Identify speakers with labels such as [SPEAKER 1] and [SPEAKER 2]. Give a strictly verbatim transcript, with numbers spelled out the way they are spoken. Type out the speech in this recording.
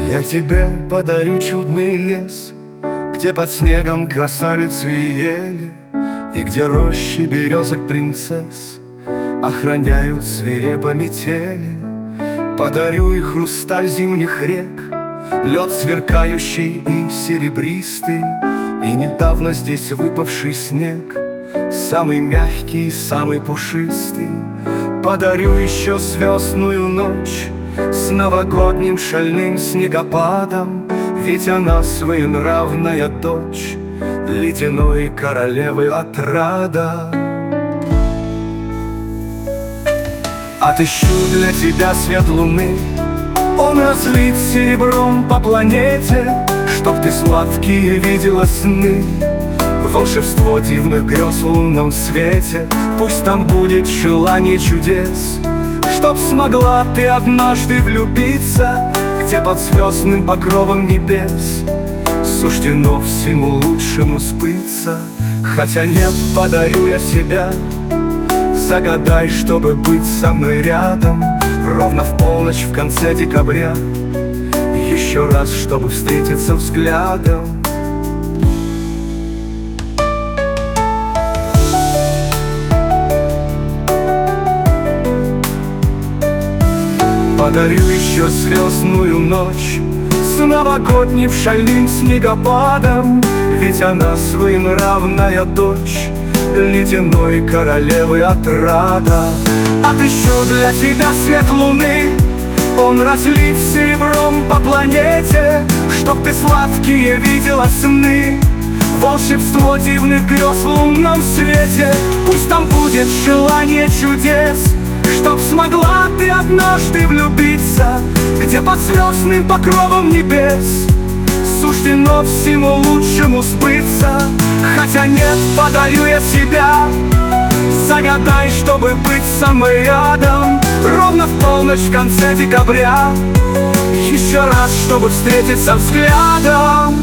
[SPEAKER 1] Я тебе подарю чудный лес, где под снегом красавицы и ели, и где рощи березок принцесс охраняют свирепо метели. Подарю и хрусталь зимних рек, лед сверкающий и серебристый, и недавно здесь выпавший снег, самый мягкий и самый пушистый. Подарю еще звездную ночь с новогодним шальным снегопадом, ведь она своенравная дочь ледяной королевы отрада. Отыщу для тебя свет луны, он разлит серебром по планете, чтоб ты сладкие видела сны, волшебство дивных грез в лунном свете. Пусть там будет желание чудес, чтоб смогла ты однажды влюбиться, где под звездным покровом небес суждено всему лучшему сбыться. Хотя нет, подарю я себя, загадай, чтобы быть со мной рядом ровно в полночь в конце декабря, еще раз, чтобы встретиться взглядом. Подарю еще звездную ночь с новогодним шальным снегопадом, ведь она своенравная дочь ледяной королевы отрада. Отыщу для тебя свет луны, он разлит серебром по планете, чтоб ты сладкие видела сны, волшебство дивных грез в лунном свете. Пусть там будет желание чудес, чтоб смогла ты однажды влюбиться, где под звездным покровом небес суждено всему лучшему сбыться. Хотя нет, подарю я себя, загадай, чтобы быть со мной рядом ровно в полночь в конце декабря, еще раз, чтобы встретиться взглядом.